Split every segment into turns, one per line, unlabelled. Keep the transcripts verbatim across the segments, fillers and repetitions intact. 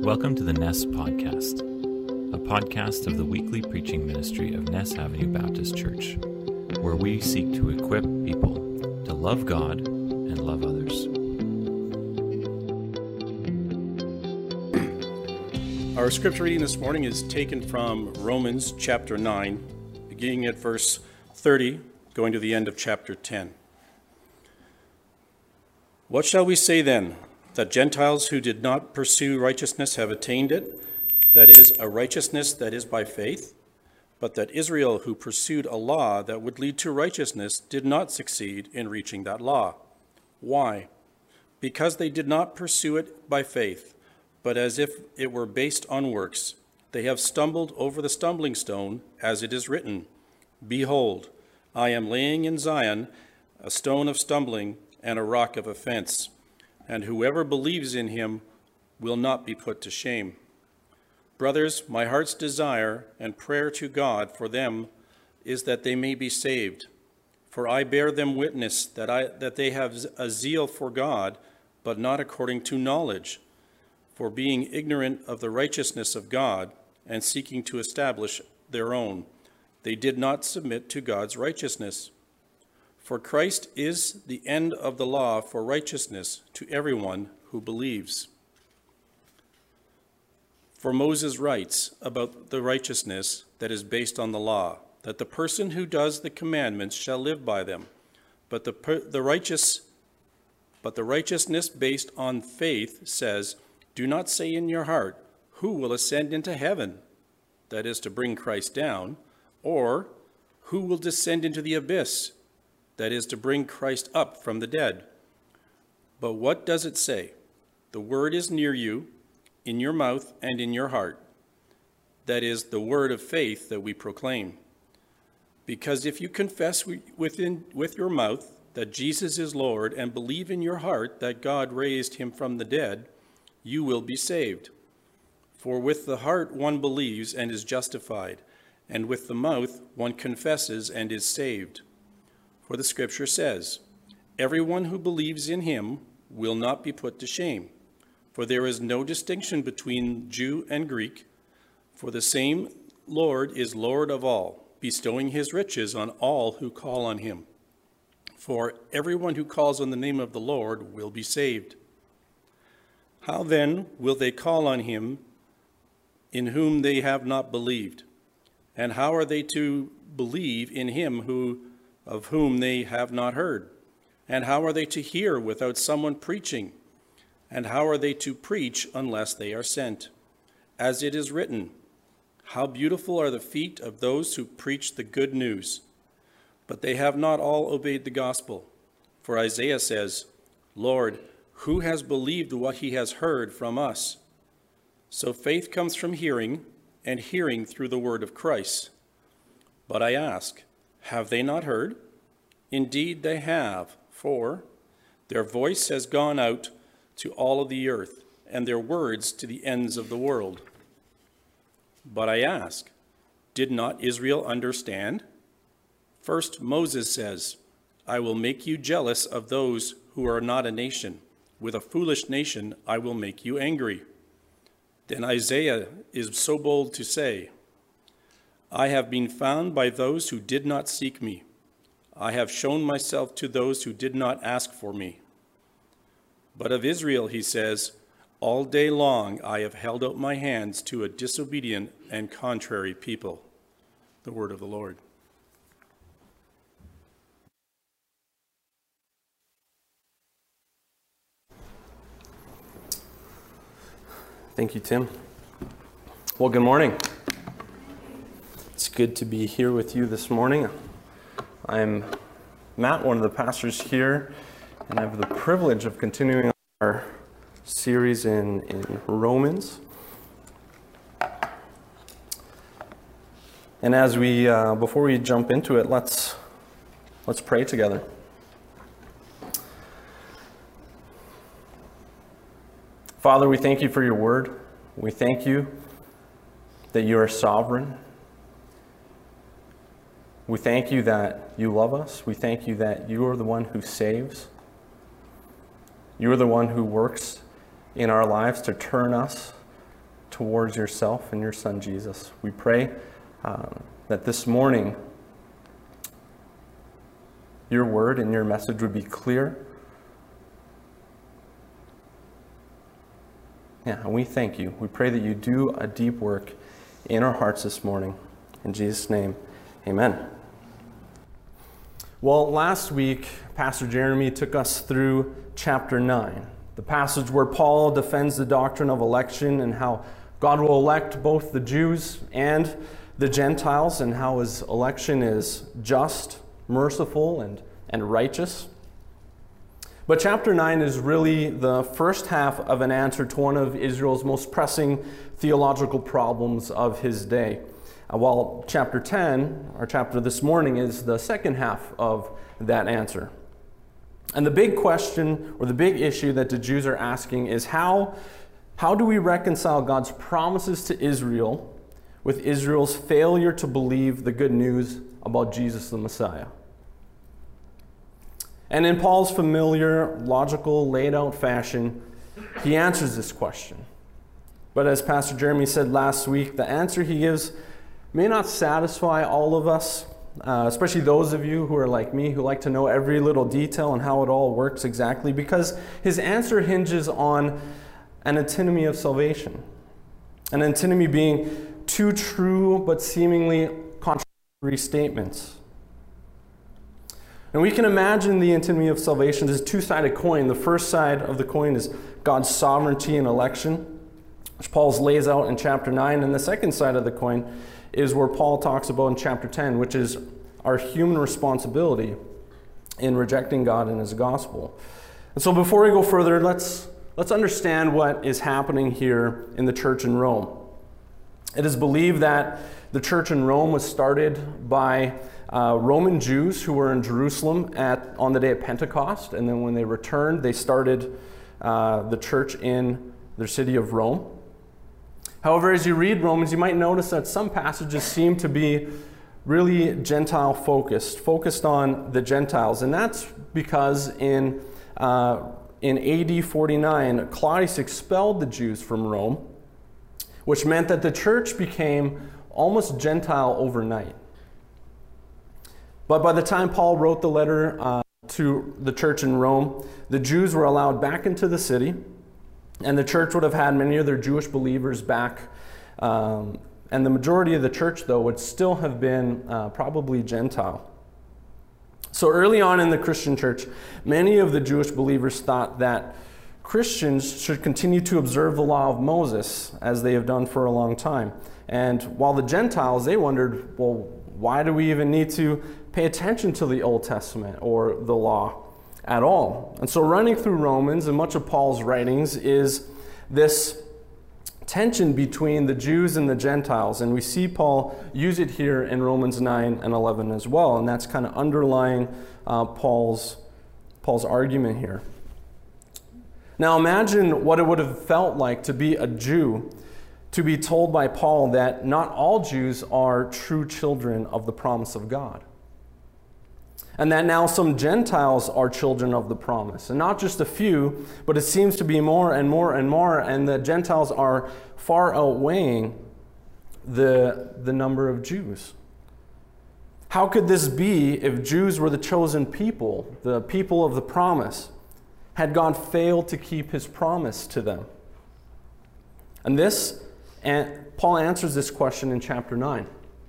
Welcome to the Ness Podcast, a podcast of the weekly preaching ministry of Ness Avenue Baptist Church, where we seek to equip people to love God and love others.
Our scripture reading this morning is taken from Romans chapter nine, beginning at verse thirty, going to the end of chapter ten. What shall we say then? That Gentiles who did not pursue righteousness have attained it, that is, a righteousness that is by faith, but that Israel who pursued a law that would lead to righteousness did not succeed in reaching that law. Why? Because they did not pursue it by faith, but as if it were based on works. They have stumbled over the stumbling stone, as it is written, Behold, I am laying in Zion a stone of stumbling and a rock of offense, and whoever believes in him will not be put to shame. Brothers, my heart's desire and prayer to God for them is that they may be saved. For I bear them witness that I that they have a zeal for God, but not according to knowledge. For being ignorant of the righteousness of God and seeking to establish their own, they did not submit to God's righteousness. For Christ is the end of the law for righteousness to everyone who believes. For Moses writes about the righteousness that is based on the law, that the person who does the commandments shall live by them. But the the righteous, but the righteousness based on faith says, Do not say in your heart, Who will ascend into heaven? That is to bring Christ down, or who will descend into the abyss? That is to bring Christ up from the dead. But what does it say? The word is near you, in your mouth and in your heart. That is the word of faith that we proclaim. Because if you confess within, with your mouth that Jesus is Lord and believe in your heart that God raised him from the dead, you will be saved. For with the heart one believes and is justified, and with the mouth one confesses and is saved. For the scripture says, Everyone who believes in him will not be put to shame. For there is no distinction between Jew and Greek, for the same Lord is Lord of all, bestowing his riches on all who call on him. For everyone who calls on the name of the Lord will be saved. How then will they call on him in whom they have not believed? And how are they to believe in him who of whom they have not heard? And how are they to hear without someone preaching? And how are they to preach unless they are sent? As it is written, How beautiful are the feet of those who preach the good news. But they have not all obeyed the gospel. For Isaiah says, Lord, who has believed what he has heard from us? So faith comes from hearing, and hearing through the word of Christ. But I ask, have they not heard? Indeed they have, for their voice has gone out to all of the earth, and their words to the ends of the world. But I ask, did not Israel understand? First Moses says, I will make you jealous of those who are not a nation. With a foolish nation I will make you angry. Then Isaiah is so bold to say, I have been found by those who did not seek me. I have shown myself to those who did not ask for me. But of Israel, he says, all day long I have held out my hands to a disobedient and contrary people. The word of the Lord.
Thank you, Tim. Well, good morning. It's good to be here with you this morning. I'm Matt, one of the pastors here, and I have the privilege of continuing our series in, in Romans. And as we, uh, before we jump into it, let's let's pray together. Father, we thank you for your word. We thank you that you are sovereign. We thank you that you love us. We thank you that you are the one who saves. You are the one who works in our lives to turn us towards yourself and your Son, Jesus. We pray uh, that this morning your word and your message would be clear. Yeah, and we thank you. We pray that you do a deep work in our hearts this morning. In Jesus' name, amen. Well, last week, Pastor Jeremy took us through chapter nine, the passage where Paul defends the doctrine of election and how God will elect both the Jews and the Gentiles, and how his election is just, merciful, and, and righteous. But chapter nine is really the first half of an answer to one of Israel's most pressing theological problems of his day. Uh, while chapter ten, our chapter this morning, is the second half of that answer. And the big question, or the big issue that the Jews are asking is how, how do we reconcile God's promises to Israel with Israel's failure to believe the good news about Jesus the Messiah? And in Paul's familiar, logical, laid-out fashion, he answers this question. But as Pastor Jeremy said last week, the answer he gives may not satisfy all of us, uh, especially those of you who are like me, who like to know every little detail and how it all works exactly, because his answer hinges on an antinomy of salvation. An antinomy being two true but seemingly contradictory statements. And we can imagine the antinomy of salvation as a two-sided coin. The first side of the coin is God's sovereignty and election, which Paul lays out in chapter nine. And the second side of the coin is where Paul talks about in chapter ten, which is our human responsibility in rejecting God and his gospel. And so before we go further, let's, let's understand what is happening here in the church in Rome. It is believed that the church in Rome was started by Uh, Roman Jews who were in Jerusalem at on the day of Pentecost, and then when they returned, they started uh, the church in their city of Rome. However, as you read Romans, you might notice that some passages seem to be really Gentile focused, focused on the Gentiles, and that's because in uh, in A D forty-nine, Claudius expelled the Jews from Rome, which meant that the church became almost Gentile overnight. But by the time Paul wrote the letter uh, to the church in Rome, the Jews were allowed back into the city, and the church would have had many of their Jewish believers back. Um, and the majority of the church, though, would still have been uh, probably Gentile. So early on in the Christian church, many of the Jewish believers thought that Christians should continue to observe the law of Moses, as they have done for a long time. And while the Gentiles, they wondered, well, why do we even need to pay attention to the Old Testament or the law at all? And so running through Romans and much of Paul's writings is this tension between the Jews and the Gentiles. And we see Paul use it here in Romans nine and eleven as well. And that's kind of underlying uh, Paul's, Paul's argument here. Now imagine what it would have felt like to be a Jew, to be told by Paul that not all Jews are true children of the promise of God. And that now some Gentiles are children of the promise. And not just a few, but it seems to be more and more and more, and the Gentiles are far outweighing the, the number of Jews. How could this be if Jews were the chosen people, the people of the promise? Had God failed to keep his promise to them? And this And Paul answers this question in chapter nine.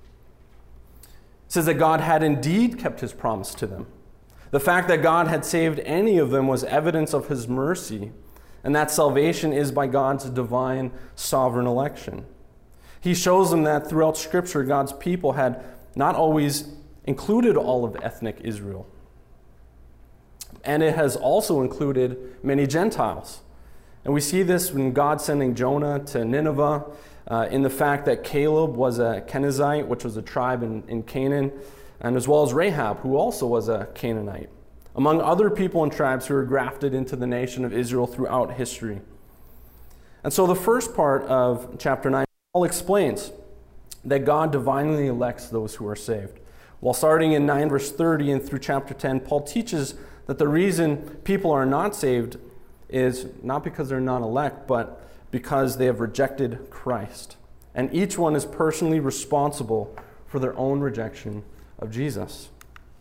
It says that God had indeed kept his promise to them. The fact that God had saved any of them was evidence of his mercy, and that salvation is by God's divine sovereign election. He shows them that throughout Scripture, God's people had not always included all of ethnic Israel. And it has also included many Gentiles. And we see this when God sending Jonah to Nineveh, uh, in the fact that Caleb was a Kenizzite, which was a tribe in, in Canaan, and as well as Rahab, who also was a Canaanite, among other people and tribes who were grafted into the nation of Israel throughout history. And so the first part of chapter nine, Paul explains that God divinely elects those who are saved. While starting in nine verse thirty and through chapter ten, Paul teaches that the reason people are not saved is not because they're not elect, but because they have rejected Christ. And each one is personally responsible for their own rejection of Jesus.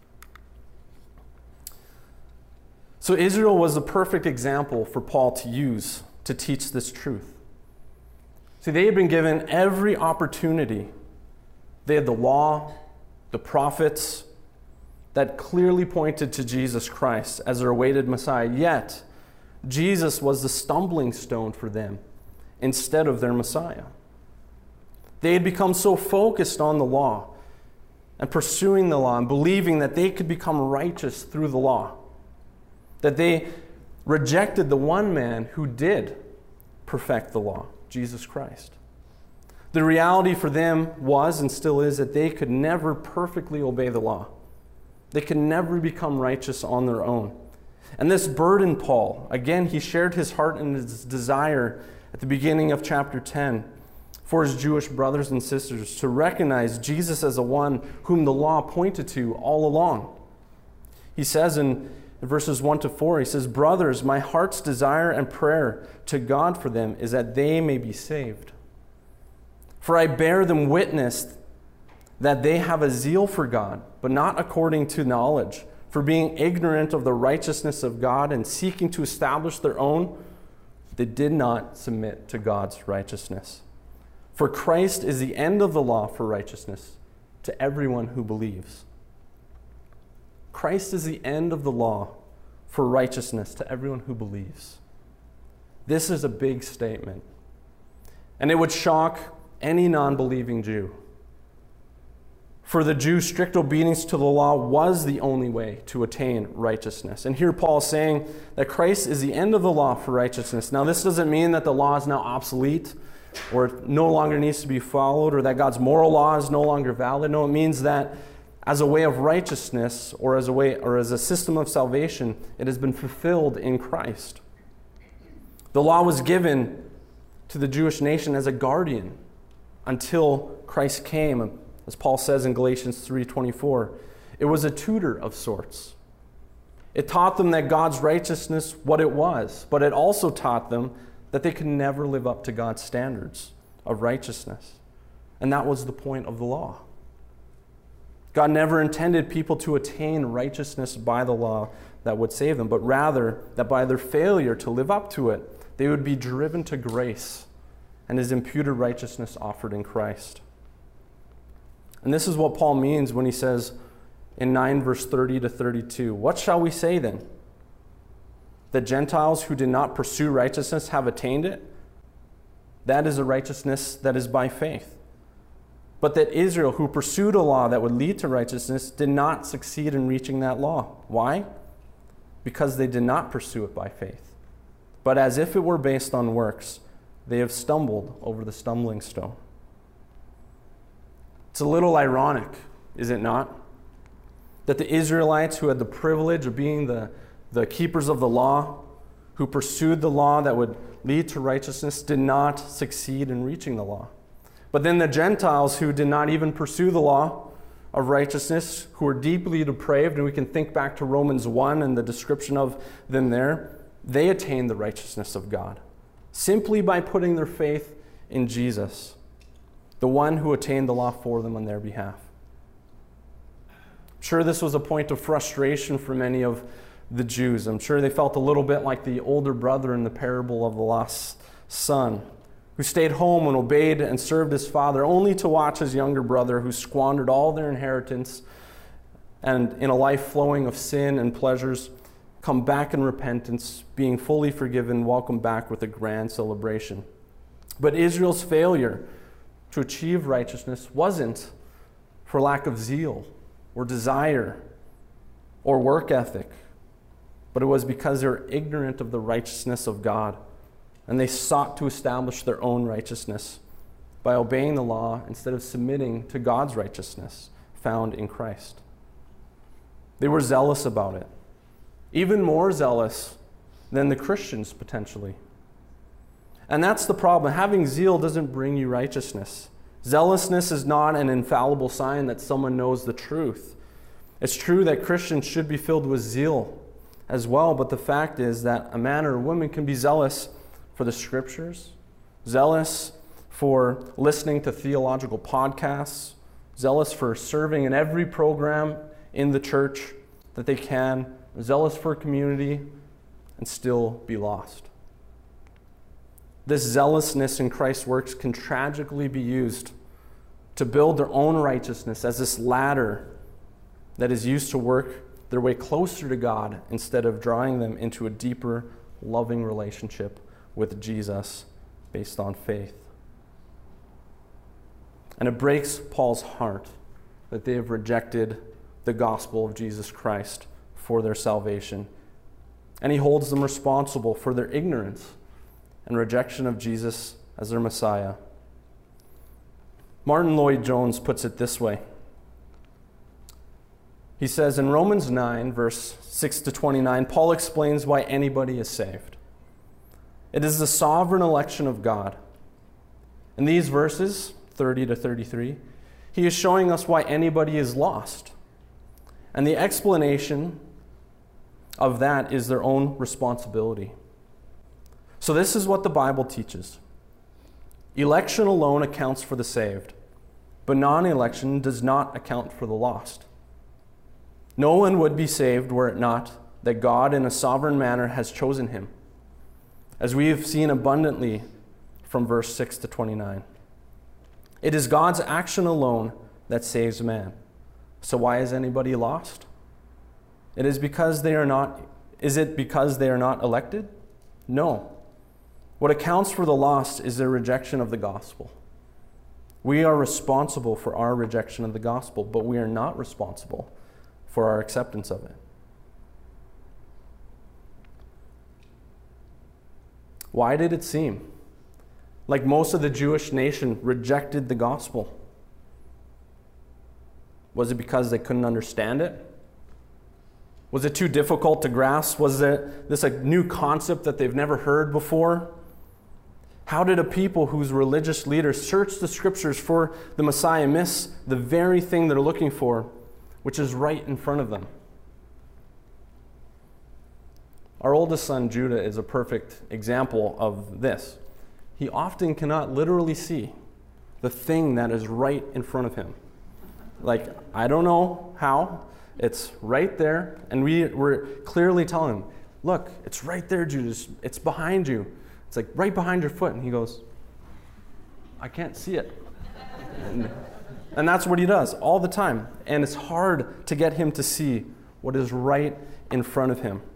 So Israel was the perfect example for Paul to use to teach this truth. See, they had been given every opportunity. They had the law, the prophets, that clearly pointed to Jesus Christ as their awaited Messiah. Yet, Jesus was the stumbling stone for them instead of their Messiah. They had become so focused on the law and pursuing the law and believing that they could become righteous through the law, that they rejected the one man who did perfect the law, Jesus Christ. The reality for them was and still is that they could never perfectly obey the law. They could never become righteous on their own. And this burdened Paul. Again, he shared his heart and his desire at the beginning of chapter ten for his Jewish brothers and sisters to recognize Jesus as the one whom the law pointed to all along. He says in verses one to four, he says, "Brothers, my heart's desire and prayer to God for them is that they may be saved. For I bear them witness that they have a zeal for God, but not according to knowledge. For being ignorant of the righteousness of God and seeking to establish their own, they did not submit to God's righteousness. For Christ is the end of the law for righteousness to everyone who believes." Christ is the end of the law for righteousness to everyone who believes. This is a big statement, and it would shock any non-believing Jew. For the Jew, strict obedience to the law was the only way to attain righteousness. And here Paul is saying that Christ is the end of the law for righteousness. Now, this doesn't mean that the law is now obsolete or it no longer needs to be followed or that God's moral law is no longer valid. No, it means that as a way of righteousness or as a way or as a system of salvation, it has been fulfilled in Christ. The law was given to the Jewish nation as a guardian until Christ came. As Paul says in Galatians three twenty-four, it was a tutor of sorts. It taught them that God's righteousness, what it was, but it also taught them that they could never live up to God's standards of righteousness. And that was the point of the law. God never intended people to attain righteousness by the law that would save them, but rather that by their failure to live up to it, they would be driven to grace and his imputed righteousness offered in Christ. And this is what Paul means when he says in nine verse thirty to thirty-two, "What shall we say then? That Gentiles who did not pursue righteousness have attained it? That is a righteousness that is by faith. But that Israel, who pursued a law that would lead to righteousness, did not succeed in reaching that law. Why? Because they did not pursue it by faith. But as if it were based on works, they have stumbled over the stumbling stone." It's a little ironic, is it not? That the Israelites who had the privilege of being the, the keepers of the law, who pursued the law that would lead to righteousness, did not succeed in reaching the law. But then the Gentiles who did not even pursue the law of righteousness, who were deeply depraved, and we can think back to Romans one and the description of them there, they attained the righteousness of God simply by putting their faith in Jesus, the one who attained the law for them on their behalf. I'm sure this was a point of frustration for many of the Jews. I'm sure they felt a little bit like the older brother in the parable of the lost son, who stayed home and obeyed and served his father, only to watch his younger brother, who squandered all their inheritance and in a life flowing of sin and pleasures, come back in repentance, being fully forgiven, welcomed back with a grand celebration. But Israel's failure to achieve righteousness wasn't for lack of zeal or desire or work ethic, but it was because they were ignorant of the righteousness of God, and they sought to establish their own righteousness by obeying the law instead of submitting to God's righteousness found in Christ. They were zealous about it, even more zealous than the Christians potentially. And that's the problem. Having zeal doesn't bring you righteousness. Zealousness is not an infallible sign that someone knows the truth. It's true that Christians should be filled with zeal as well, but the fact is that a man or a woman can be zealous for the scriptures, zealous for listening to theological podcasts, zealous for serving in every program in the church that they can, zealous for community, and still be lost. This zealousness in Christ's works can tragically be used to build their own righteousness as this ladder that is used to work their way closer to God instead of drawing them into a deeper, loving relationship with Jesus based on faith. And it breaks Paul's heart that they have rejected the gospel of Jesus Christ for their salvation. And he holds them responsible for their ignorance and rejection of Jesus as their Messiah. Martin Lloyd-Jones puts it this way. He says in Romans nine, verse six to twenty-nine, Paul explains why anybody is saved. It is the sovereign election of God. In these verses, thirty to thirty-three, he is showing us why anybody is lost. And the explanation of that is their own responsibility. So this is what the Bible teaches. Election alone accounts for the saved, but non-election does not account for the lost. No one would be saved were it not that God in a sovereign manner has chosen him, as we have seen abundantly from verse six to twenty-nine. It is God's action alone that saves man. So why is anybody lost? It is because they are not, is it because they are not elected? No. What accounts for the lost is their rejection of the gospel. We are responsible for our rejection of the gospel, but we are not responsible for our acceptance of it. Why did it seem like most of the Jewish nation rejected the gospel? Was it because they couldn't understand it? Was it too difficult to grasp? Was it this a new concept that they've never heard before? How did a people whose religious leaders search the scriptures for the Messiah miss the very thing they're looking for, which is right in front of them? Our oldest son, Judah, is a perfect example of this. He often cannot literally see the thing that is right in front of him. Like, I don't know how. It's right there. And we were clearly telling him, look, it's right there, Judah. It's behind you. It's like right behind your foot. And he goes, I can't see it. And, and that's what he does all the time. And it's hard to get him to see what is right in front of him.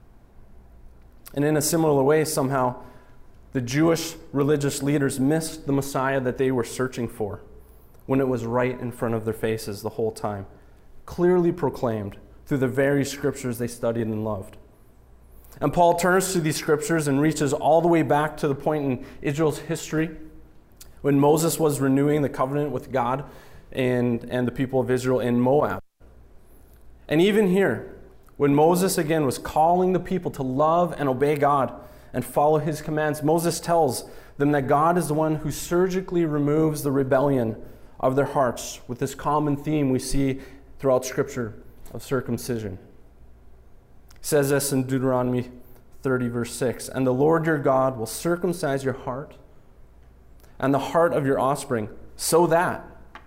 And in a similar way, somehow, the Jewish religious leaders missed the Messiah that they were searching for when it was right in front of their faces the whole time, clearly proclaimed through the very scriptures they studied and loved. And Paul turns to these scriptures and reaches all the way back to the point in Israel's history when Moses was renewing the covenant with God and, and the people of Israel in Moab. And even here, when Moses again was calling the people to love and obey God and follow his commands, Moses tells them that God is the one who surgically removes the rebellion of their hearts with this common theme we see throughout Scripture of circumcision. He says this in Deuteronomy thirty, verse six, and the Lord your God will circumcise your heart and the heart of your offspring, so that,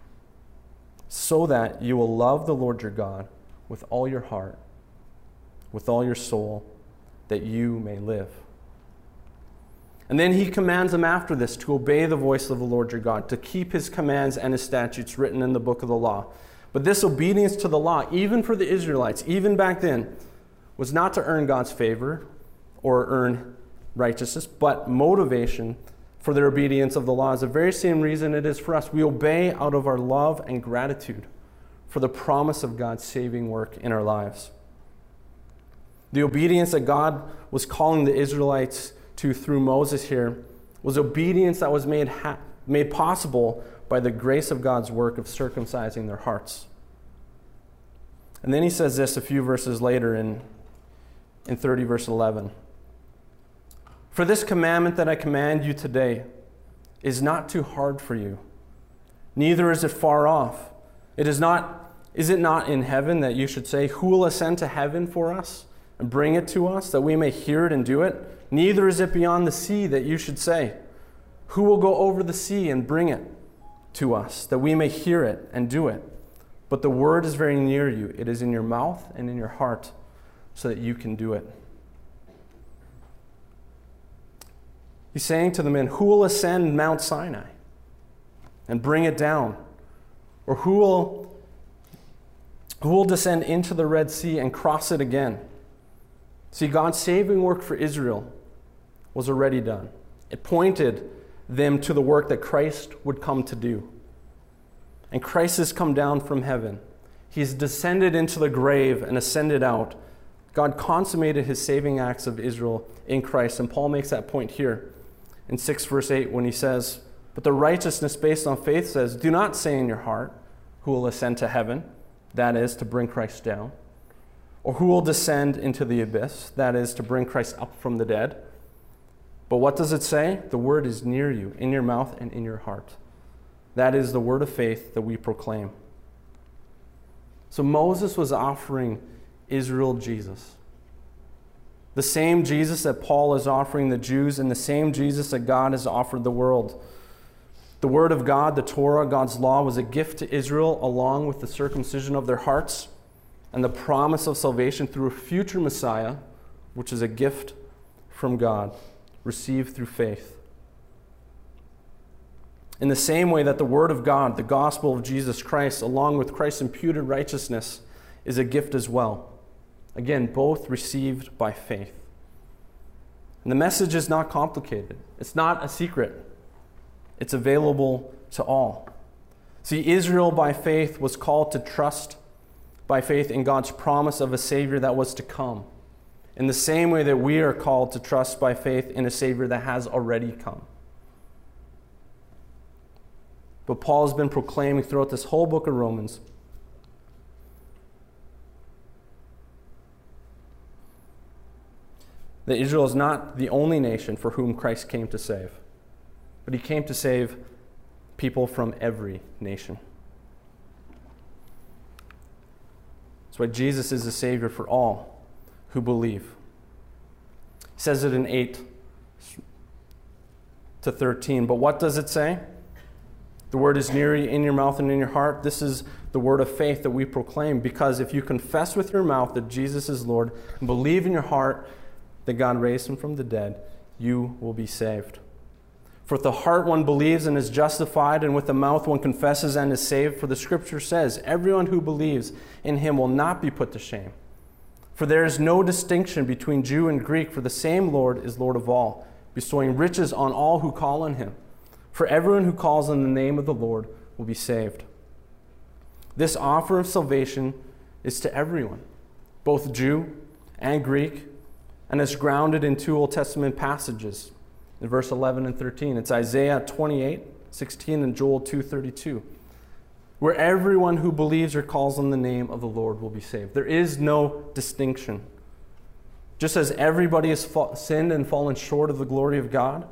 so that you will love the Lord your God with all your heart, with all your soul, that you may live. And then he commands them after this to obey the voice of the Lord your God, to keep his commands and his statutes written in the book of the law. But this obedience to the law, even for the Israelites, even back then, was not to earn God's favor or earn righteousness, but motivation for their obedience of the law is the very same reason it is for us. We obey out of our love and gratitude for the promise of God's saving work in our lives. The obedience that God was calling the Israelites to through Moses here was obedience that was made ha- made possible by the grace of God's work of circumcising their hearts. And then he says this a few verses later in, in thirty, verse eleven. For this commandment that I command you today is not too hard for you, neither is it far off. It is not, is it not in heaven that you should say, who will ascend to heaven for us and bring it to us, that we may hear it and do it? Neither is it beyond the sea that you should say, Who will go over the sea and bring it to us, that we may hear it and do it? But the word is very near you. It is in your mouth and in your heart, so that you can do it. He's saying to the men, who will ascend Mount Sinai and bring it down? Or who will, who will descend into the Red Sea and cross it again? See, God's saving work for Israel was already done. It pointed them to the work that Christ would come to do. And Christ has come down from heaven. He's descended into the grave and ascended out. God consummated his saving acts of Israel in Christ. And Paul makes that point here in six verse eight when he says, but the righteousness based on faith says, do not say in your heart, who will ascend to heaven, that is, to bring Christ down, or who will descend into the abyss, that is, to bring Christ up from the dead. But what does it say? The word is near you, in your mouth and in your heart. That is the word of faith that we proclaim. So Moses was offering Israel Jesus. The same Jesus that Paul is offering the Jews, and the same Jesus that God has offered the world. The word of God, the Torah, God's law, was a gift to Israel along with the circumcision of their hearts and the promise of salvation through a future Messiah, which is a gift from God, received through faith. In the same way that the word of God, the gospel of Jesus Christ, along with Christ's imputed righteousness, is a gift as well. Again, both received by faith. And the message is not complicated. It's not a secret. It's available to all. See, Israel by faith was called to trust by faith in God's promise of a Savior that was to come, in the same way that we are called to trust by faith in a Savior that has already come. But Paul has been proclaiming throughout this whole book of Romans that Israel is not the only nation for whom Christ came to save, but he came to save people from every nation. That's why Jesus is the Savior for all who believe. He says it in eight to thirteen. But what does it say? The word is near you, in your mouth and in your heart. This is the word of faith that we proclaim, because if you confess with your mouth that Jesus is Lord and believe in your heart that God raised him from the dead, you will be saved. For with the heart one believes and is justified, and with the mouth one confesses and is saved. For the scripture says, everyone who believes in him will not be put to shame. For there is no distinction between Jew and Greek, for the same Lord is Lord of all, bestowing riches on all who call on him. For everyone who calls on the name of the Lord will be saved. This offer of salvation is to everyone, both Jew and Greek, and is grounded in two Old Testament passages. In verse eleven and thirteen, it's Isaiah twenty-eight, sixteen, and Joel two, thirty-two, where everyone who believes or calls on the name of the Lord will be saved. There is no distinction. Just as everybody has fa- sinned and fallen short of the glory of God,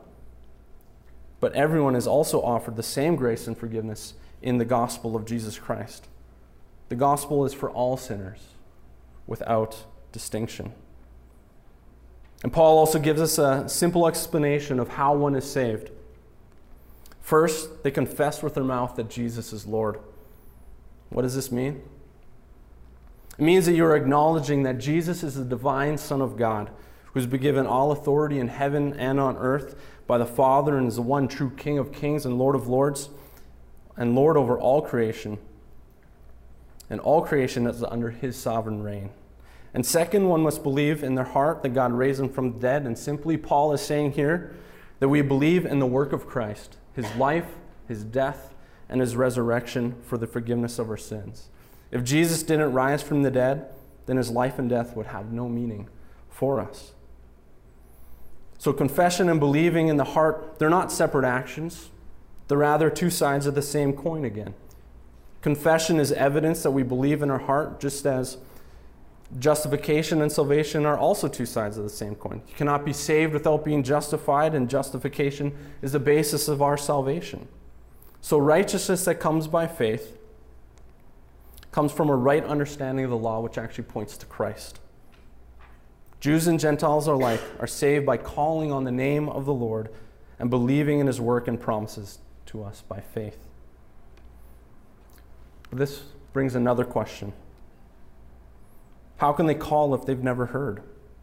but everyone is also offered the same grace and forgiveness in the gospel of Jesus Christ. The gospel is for all sinners, without distinction. And Paul also gives us a simple explanation of how one is saved. First, they confess with their mouth that Jesus is Lord. What does this mean? It means that you're acknowledging that Jesus is the divine Son of God, who's been given all authority in heaven and on earth by the Father, and is the one true King of kings and Lord of lords, and Lord over all creation. And all creation is under his sovereign reign. And second, one must believe in their heart that God raised him from the dead. And simply, Paul is saying here that we believe in the work of Christ, his life, his death, and his resurrection for the forgiveness of our sins. If Jesus didn't rise from the dead, then his life and death would have no meaning for us. So confession and believing in the heart, they're not separate actions. They're rather two sides of the same coin again. Confession is evidence that we believe in our heart, just as justification and salvation are also two sides of the same coin. You cannot be saved without being justified, and justification is the basis of our salvation. So righteousness that comes by faith comes from a right understanding of the law, which actually points to Christ. Jews and Gentiles alike are saved by calling on the name of the Lord and believing in his work and promises to us by faith. This brings another question. How can they call if they've never heard?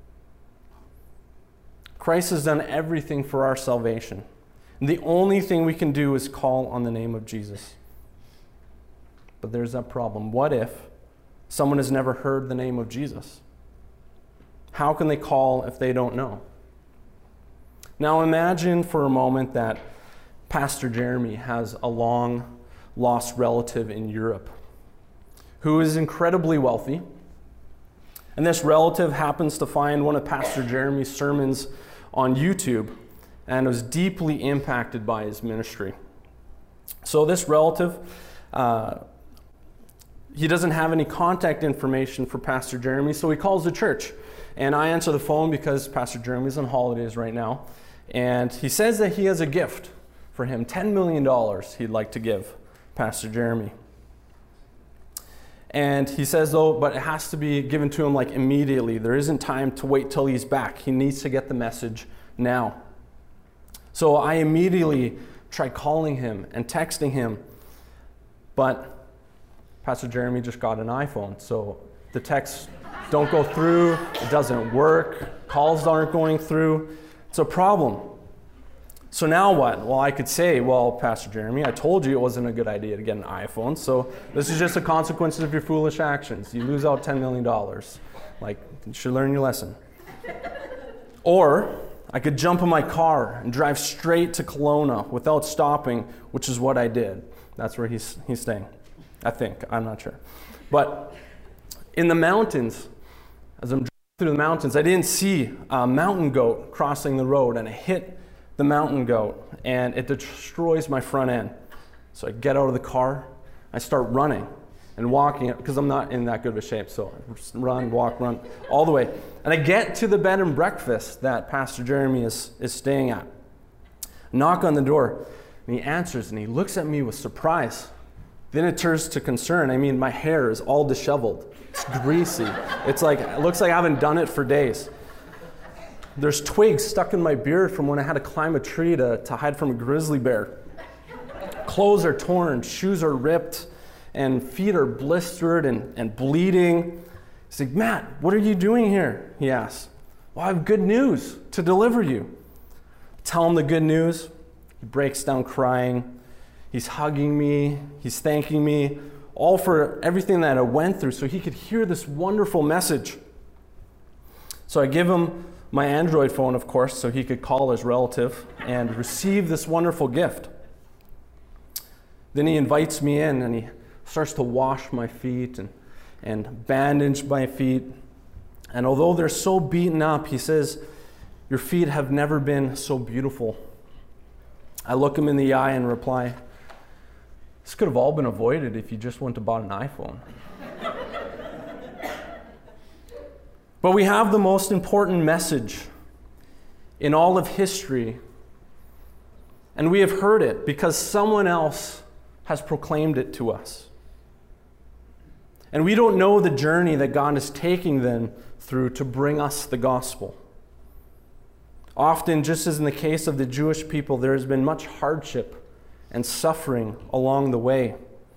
Christ has done everything for our salvation. And the only thing we can do is call on the name of Jesus. But there's that problem. What if someone has never heard the name of Jesus? How can they call if they don't know? Now imagine for a moment that Pastor Jeremy has a long lost relative in Europe who is incredibly wealthy. And this relative happens to find one of Pastor Jeremy's sermons on YouTube and was deeply impacted by his ministry. So this relative, uh, he doesn't have any contact information for Pastor Jeremy, so he calls the church. And I answer the phone because Pastor Jeremy's on holidays right now. And he says that he has a gift for him, ten million dollars he'd like to give Pastor Jeremy. And he says, though, but it has to be given to him like immediately. There isn't time to wait till he's back. He needs to get the message now. So I immediately tried calling him and texting him, but Pastor Jeremy just got an iPhone, so the texts don't go through, it doesn't work, calls aren't going through. It's a problem. So now what? Well, I could say, well, Pastor Jeremy, I told you it wasn't a good idea to get an iPhone, so this is just a consequence of your foolish actions. You lose out ten million dollars. Like, you should learn your lesson. Or I could jump in my car and drive straight to Kelowna without stopping, which is what I did. That's where he's, he's staying, I think. I'm not sure. But in the mountains, as I'm driving through the mountains, I didn't see a mountain goat crossing the road, and I hit the mountain goat, and it destroys my front end. So I get out of the car, I start running and walking, because I'm not in that good of a shape, so I just run, walk, run, all the way. And I get to the bed and breakfast that Pastor Jeremy is, is staying at. Knock on the door, and he answers, and he looks at me with surprise. Then it turns to concern. I mean, my hair is all disheveled. It's greasy. It's like, it looks like I haven't done it for days. There's twigs stuck in my beard from when I had to climb a tree to, to hide from a grizzly bear. Clothes are torn, shoes are ripped, and feet are blistered and, and bleeding. He's like, Matt, what are you doing here? He asks. Well, I have good news to deliver you. Tell him the good news. He breaks down crying. He's hugging me. He's thanking me, all for everything that I went through so he could hear this wonderful message. So I give him my Android phone, of course, so he could call his relative and receive this wonderful gift. Then he invites me in, and he starts to wash my feet and, and bandage my feet. And although they're so beaten up, he says, your feet have never been so beautiful. I look him in the eye and reply, this could have all been avoided if you just went and bought an iPhone. But we have the most important message in all of history, and we have heard it because someone else has proclaimed it to us. And we don't know the journey that God is taking them through to bring us the gospel. Often, just as in the case of the Jewish people, there has been much hardship and suffering along the way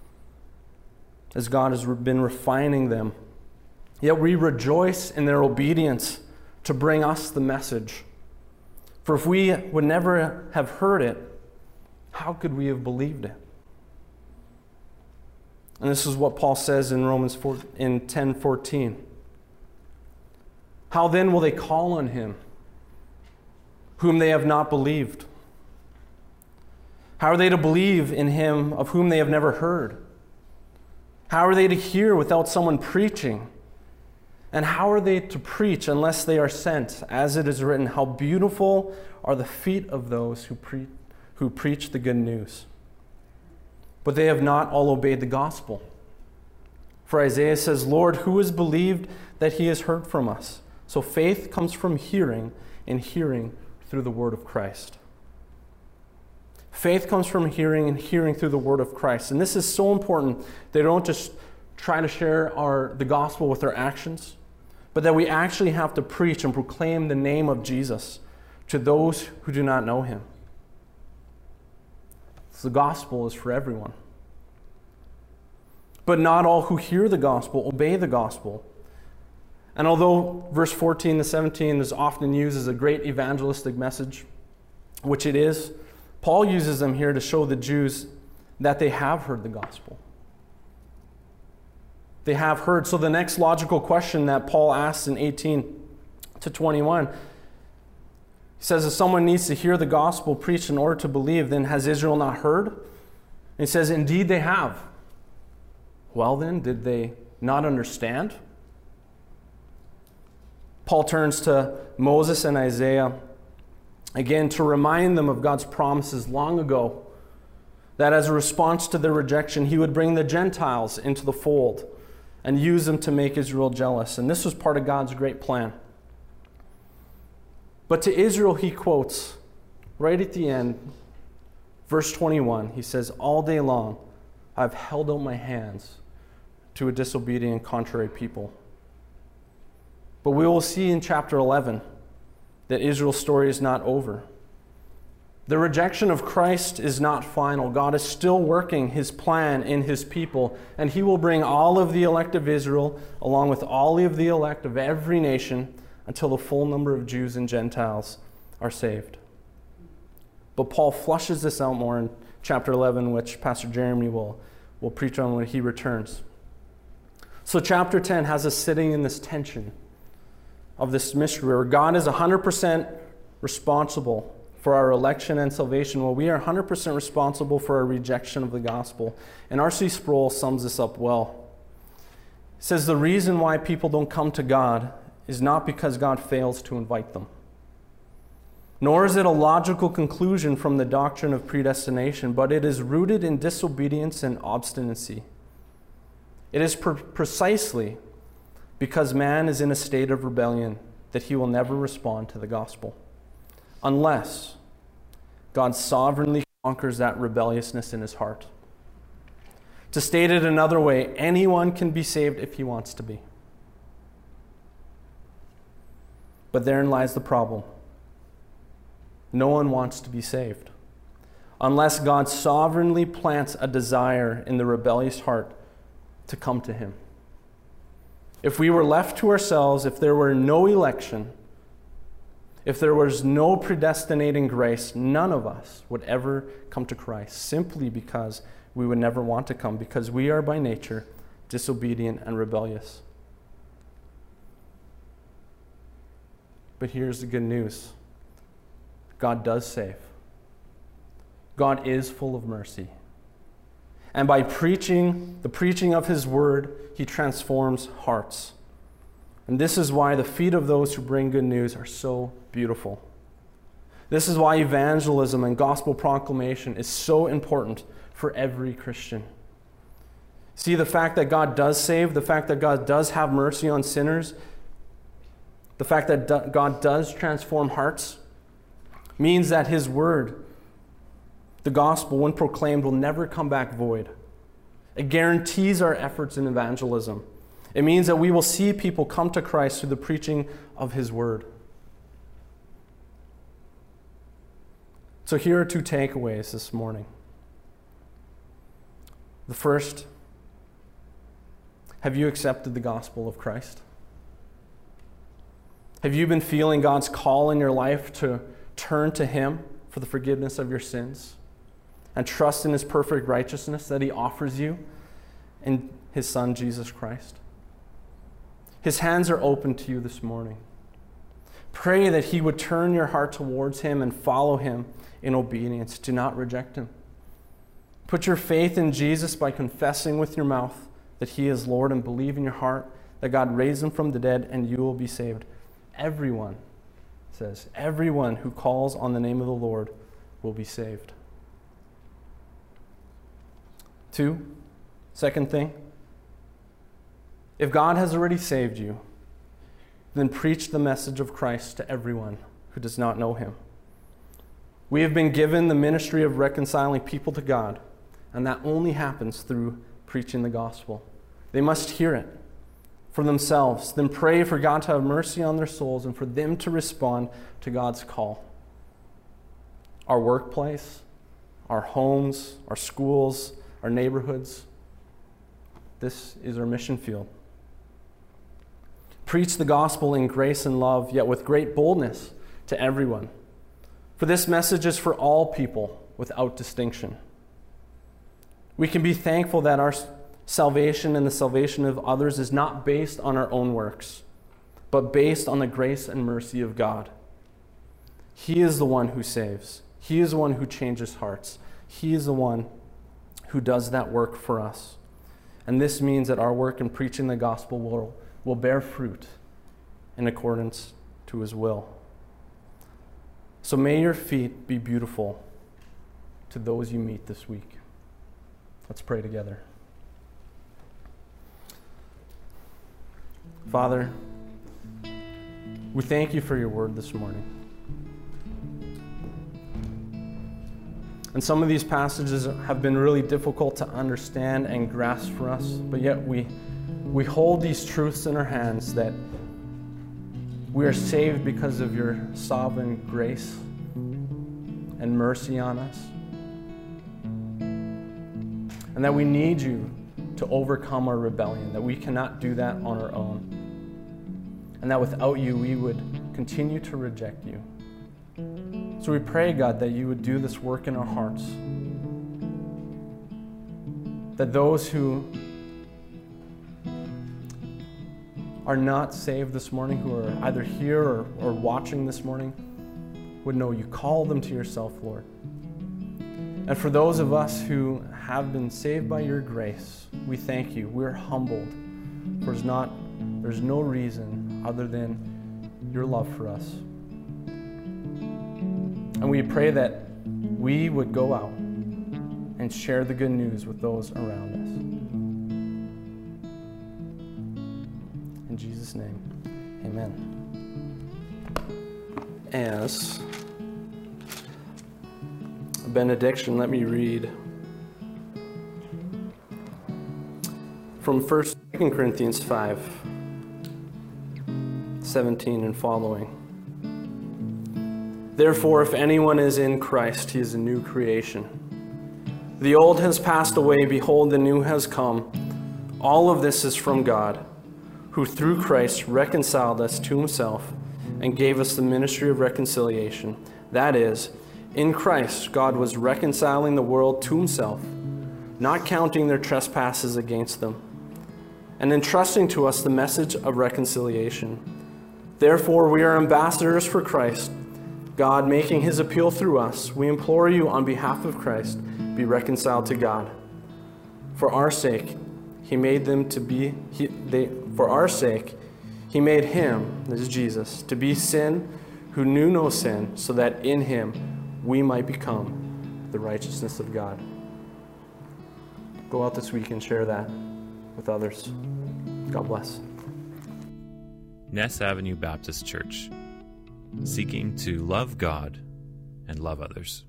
as God has been refining them. Yet we rejoice in their obedience to bring us the message. For if we would never have heard it, how could we have believed it? And this is what Paul says in Romans four, in ten fourteen. How then will they call on him whom they have not believed? How are they to believe in him of whom they have never heard? How are they to hear without someone preaching? And how are they to preach unless they are sent? As it is written, how beautiful are the feet of those who, pre- who preach the good news. But they have not all obeyed the gospel. For Isaiah says, Lord, who has believed that he has heard from us? So faith comes from hearing, and hearing through the word of Christ. Faith comes from hearing, and hearing through the word of Christ. And this is so important. They don't just try to share our, the gospel with our actions, but that we actually have to preach and proclaim the name of Jesus to those who do not know him. So the gospel is for everyone. But not all who hear the gospel obey the gospel. And although verse fourteen to seventeen is often used as a great evangelistic message, which it is, Paul uses them here to show the Jews that they have heard the gospel. They have heard. So the next logical question that Paul asks in eighteen to twenty-one, he says, if someone needs to hear the gospel preached in order to believe, then has Israel not heard? And he says, indeed they have. Well then, did they not understand? Paul turns to Moses and Isaiah again to remind them of God's promises long ago, that as a response to their rejection, he would bring the Gentiles into the fold and use them to make Israel jealous. And this was part of God's great plan. But to Israel, he quotes, right at the end, verse twenty-one, he says, all day long, I've held out my hands to a disobedient, contrary people. But we will see in chapter eleven that Israel's story is not over. The rejection of Christ is not final. God is still working his plan in his people, and he will bring all of the elect of Israel, along with all of the elect of every nation, until the full number of Jews and Gentiles are saved. But Paul flushes this out more in chapter eleven, which Pastor Jeremy will, will preach on when he returns. So chapter ten has us sitting in this tension of this mystery where God is one hundred percent responsible for our election and salvation, while we are one hundred percent responsible for our rejection of the gospel. And R C Sproul sums this up well. He says the reason why people don't come to God is not because God fails to invite them. Nor is it a logical conclusion from the doctrine of predestination, but it is rooted in disobedience and obstinacy. It is pre- precisely because man is in a state of rebellion that he will never respond to the gospel, unless God sovereignly conquers that rebelliousness in his heart. To state it another way, anyone can be saved if he wants to be. But therein lies the problem. No one wants to be saved, unless God sovereignly plants a desire in the rebellious heart to come to him. If we were left to ourselves, if there were no election, if there was no predestinating grace, none of us would ever come to Christ, simply because we would never want to come, because we are by nature disobedient and rebellious. But here's the good news. God does save. God is full of mercy. And by preaching, the preaching of his word, he transforms hearts. And this is why the feet of those who bring good news are so beautiful. This is why evangelism and gospel proclamation is so important for every Christian. See, the fact that God does save, the fact that God does have mercy on sinners, the fact that God does transform hearts, means that his word, the gospel, when proclaimed, will never come back void. It guarantees our efforts in evangelism. It means that we will see people come to Christ through the preaching of his word. So here are two takeaways this morning. The first, have you accepted the gospel of Christ? Have you been feeling God's call in your life to turn to him for the forgiveness of your sins and trust in his perfect righteousness that he offers you in his Son, Jesus Christ? His hands are open to you this morning. Pray that he would turn your heart towards him and follow him in obedience. Do not reject him. Put your faith in Jesus by confessing with your mouth that he is Lord, and believe in your heart that God raised him from the dead, and you will be saved. Everyone, says, everyone who calls on the name of the Lord will be saved. Two, second thing, if God has already saved you, then preach the message of Christ to everyone who does not know him. We have been given the ministry of reconciling people to God, and that only happens through preaching the gospel. They must hear it for themselves, then pray for God to have mercy on their souls and for them to respond to God's call. Our workplace, our homes, our schools, our neighborhoods. This is our mission field. Preach the gospel in grace and love, yet with great boldness to everyone. For this message is for all people without distinction. We can be thankful that our salvation and the salvation of others is not based on our own works, but based on the grace and mercy of God. He is the one who saves. He is the one who changes hearts. He is the one who does that work for us. And this means that our work in preaching the gospel will, will bear fruit in accordance to his will. So may your feet be beautiful to those you meet this week. Let's pray together. Father, we thank you for your word this morning. And some of these passages have been really difficult to understand and grasp for us, but yet we, we hold these truths in our hands that we are saved because of your sovereign grace and mercy on us. And that we need you to overcome our rebellion, that we cannot do that on our own. And that without you, we would continue to reject you. So we pray, God, that you would do this work in our hearts. That those who are not saved this morning, who are either here or, or watching this morning, would know you call them to yourself, Lord. And for those of us who have been saved by your grace, we thank you. We're humbled. For there's, not, there's no reason other than your love for us. And we pray that we would go out and share the good news with those around us. In Jesus' name, amen. As a benediction, let me read from First Corinthians five, seventeen and following. Therefore, if anyone is in Christ, he is a new creation. The old has passed away, behold, the new has come. All of this is from God, who through Christ reconciled us to himself and gave us the ministry of reconciliation. That is, in Christ, God was reconciling the world to himself, not counting their trespasses against them, and entrusting to us the message of reconciliation. Therefore, we are ambassadors for Christ, God making his appeal through us. We implore you on behalf of Christ, be reconciled to God. For our sake, he made them to be, he, they, for our sake, he made him, this is Jesus, to be sin who knew no sin, so that in him we might become the righteousness of God. Go out this week and share that with others. God bless.
Ness Avenue Baptist Church, seeking to love God and love others.